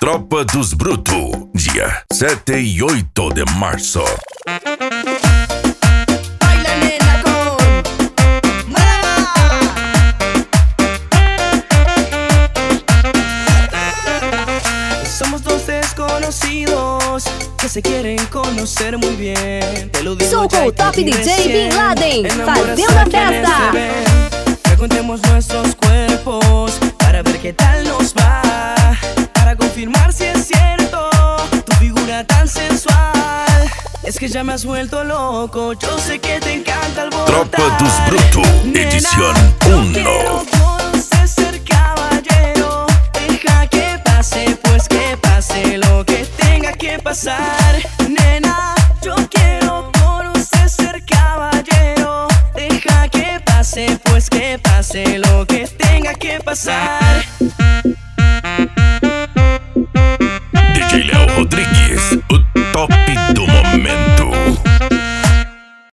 Tropa dos Brutos, dia 7 e 8 de março. Baila nena con Somos dos desconocidos que se quieren conocer muy bien. Te lo digo Sou com o top DJ Bin Laden, fazendo a festa. Frecuentemos nuestros cuerpos para ver qué tal nos va, para confirmar si es cierto tu figura tan sensual. Es que ya me has vuelto loco, yo sé que te encanta alborotar. Tropa dos Brutos, edición 1. Quiero conocer, caballero, deja que pase, pues que pase lo que tenga que pasar. Nena, yo quiero conocer, caballero, deja que pase, pues que pase lo que tenga que pasar. DJ Léo Rodrigues, o